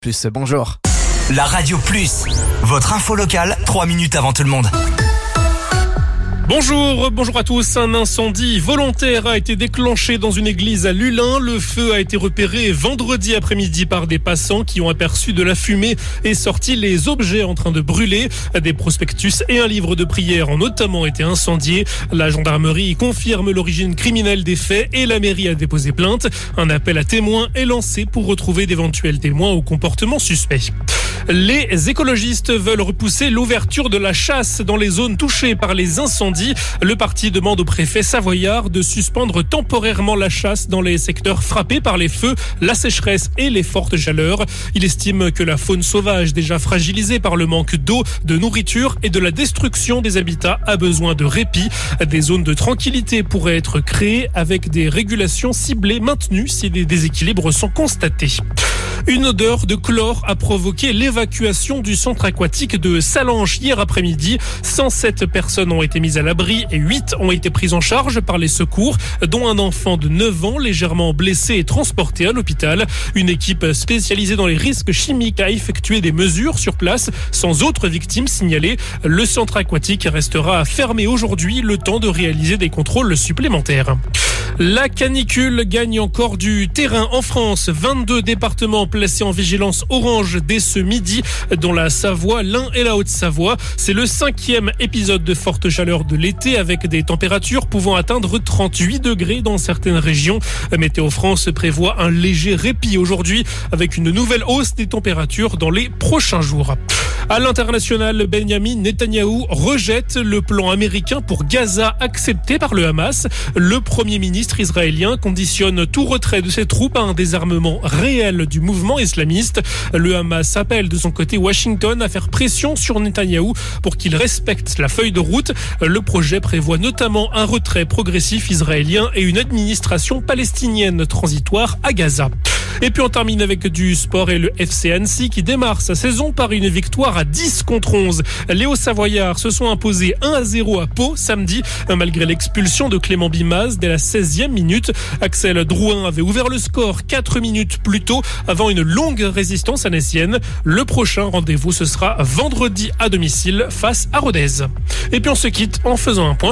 Plus, bonjour. La Radio Plus, votre info locale, 3 minutes avant tout le monde. Bonjour à tous. Un incendie volontaire a été déclenché dans une église à Lullin. Le feu a été repéré vendredi après-midi par des passants qui ont aperçu de la fumée et sorti les objets en train de brûler. Des prospectus et un livre de prière ont notamment été incendiés. La gendarmerie confirme l'origine criminelle des faits et la mairie a déposé plainte. Un appel à témoins est lancé pour retrouver d'éventuels témoins au comportement suspect. Les écologistes veulent repousser l'ouverture de la chasse dans les zones touchées par les incendies. Le parti demande au préfet savoyard de suspendre temporairement la chasse dans les secteurs frappés par les feux, la sécheresse et les fortes chaleurs. Il estime que la faune sauvage, déjà fragilisée par le manque d'eau, de nourriture et de la destruction des habitats, a besoin de répit. Des zones de tranquillité pourraient être créées avec des régulations ciblées maintenues si des déséquilibres sont constatés. Une odeur de chlore a provoqué l'évacuation du centre aquatique de Salanches hier après-midi. 107 personnes ont été mises à l'abri et 8 ont été prises en charge par les secours, dont un enfant de 9 ans légèrement blessé et transporté à l'hôpital. Une équipe spécialisée dans les risques chimiques a effectué des mesures sur place sans autres victimes signalées. Le centre aquatique restera fermé aujourd'hui, le temps de réaliser des contrôles supplémentaires. La canicule gagne encore du terrain en France. 22 départements placés en vigilance orange dès ce midi, dont la Savoie, l'Ain et la Haute-Savoie. C'est le 5e épisode de forte chaleur de l'été avec des températures pouvant atteindre 38 degrés dans certaines régions. Météo France prévoit un léger répit aujourd'hui avec une nouvelle hausse des températures dans les prochains jours. À l'international, Benjamin Netanyahou rejette le plan américain pour Gaza accepté par le Hamas. Le Premier ministre israélien conditionne tout retrait de ses troupes à un désarmement réel du mouvement islamiste. Le Hamas appelle de son côté Washington à faire pression sur Netanyahou pour qu'il respecte la feuille de route. Le projet prévoit notamment un retrait progressif israélien et une administration palestinienne transitoire à Gaza. Et puis on termine avec du sport et le FC Annecy qui démarre sa saison par une victoire à 10-11. Les Hauts-Savoyards se sont imposés 1-0 à Pau samedi, malgré l'expulsion de Clément Bimaz dès la 16e minute. Axel Drouin avait ouvert le score 4 minutes plus tôt avant une longue résistance annécienne. Le prochain rendez-vous ce sera vendredi à domicile face à Rodez. Et puis on se quitte en faisant un point